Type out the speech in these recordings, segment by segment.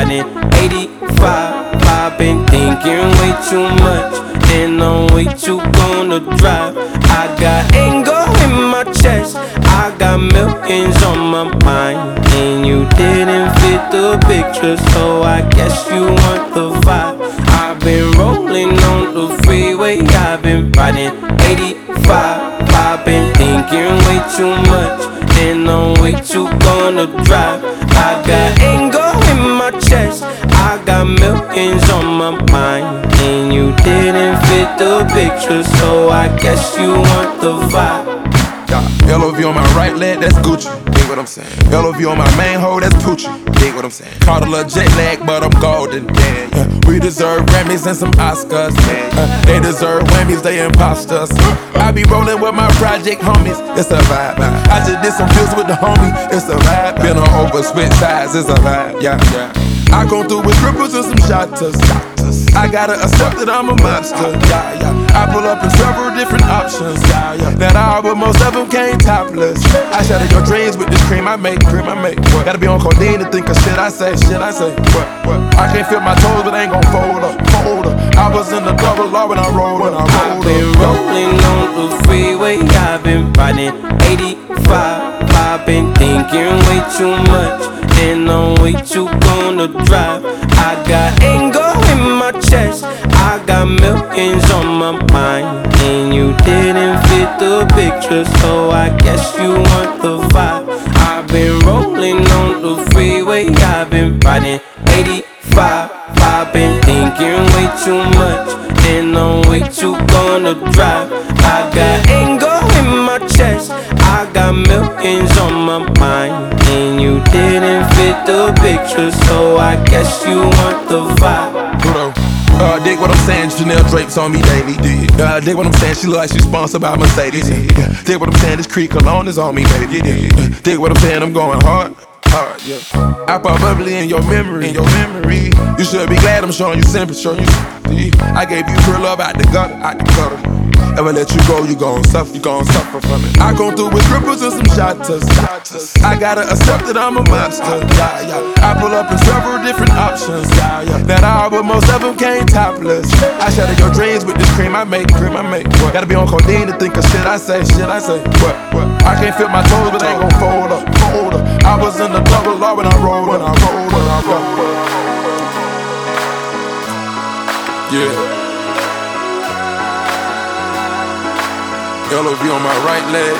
riding 85. I've been thinking way too much, and I'm way too gonna drive. I got anger in my chest, I got millions on my mind, and you didn't fit the picture, so I guess you want the vibe. I've been rolling on the freeway, I've been riding 85. I've been thinking way too much, and I'm way too gonna drive. I got anger in my chest, I got millions on my mind, and you didn't fit the picture, so I guess you want the vibe. LOV on my right leg, that's Gucci. Dig what I'm saying? LOV on my main hoe, that's Poochie. Dig what I'm saying? Caught a little jet lag, but I'm golden. Yeah. We deserve Grammys and some Oscars. They deserve Whammies, they imposters. I be rolling with my project homies, it's a vibe. I just did some deals with the homie, it's a vibe. Been on over, switch sides, it's a vibe. Yeah. I come through with triples and some shotters. I gotta accept that I'm a monster. I pull up in several different options. That all, but most of them came topless. I shatter your dreams with this cream I make. What? Gotta be on codeine to think of shit I say. What? I can't feel my toes, but I ain't gon' fold up. I was in the double law when I rolled. I've been rolling on the freeway, I've been riding 85. I've been thinking way too much, and I'm way too gonna drive. I got anger in my chest, I got millions on my mind, and you didn't fit the picture, so I guess you want the vibe. I've been rolling on the freeway, I've been riding 85. I've been thinking way too much, and I'm way too gonna drive. I got anger in my chest, I got millions on my mind, and you didn't fit the picture, so I guess you want the vibe. Dig what I'm saying, Chanel drapes on me daily. Dig what I'm saying, she look like she's sponsored by Mercedes. Dig what I'm saying, this Creek cologne is on me, baby. Dig what I'm saying, I'm going hard. Yeah. I pop bubbly in your memory. You should be glad I'm showing you sympathy. I gave you real love out the gutter. Ever let you go, you gon' suffer from it. I come through with triples and some shotters. I gotta accept that I'm a monster. I pull up in several different options. That all, but most of them came topless. I shatter your dreams with this cream I make. What? Gotta be on codeine to think of shit I say. What? I can't feel my toes, but I ain't gon' fold up. I was in the double law when I rolled. Yeah. LOV on my right leg.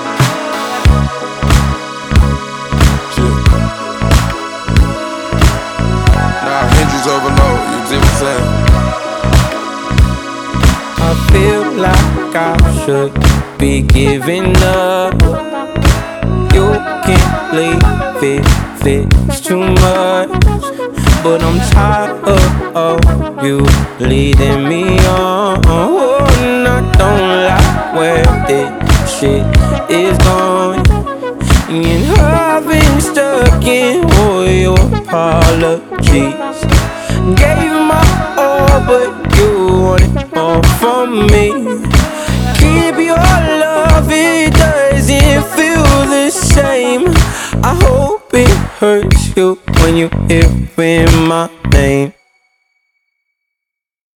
Yeah. Nah, hinges overload, you see what I'm saying? I feel like I should be giving up. You can't leave it, it's too much. But I'm tired of you leading me on. And I don't like where this shit is going, and I've been stuck in all your apologies. Gave my all, but you wanted more from me. Keep your love, it doesn't feel the same. I hope it hurts you when you hear my name.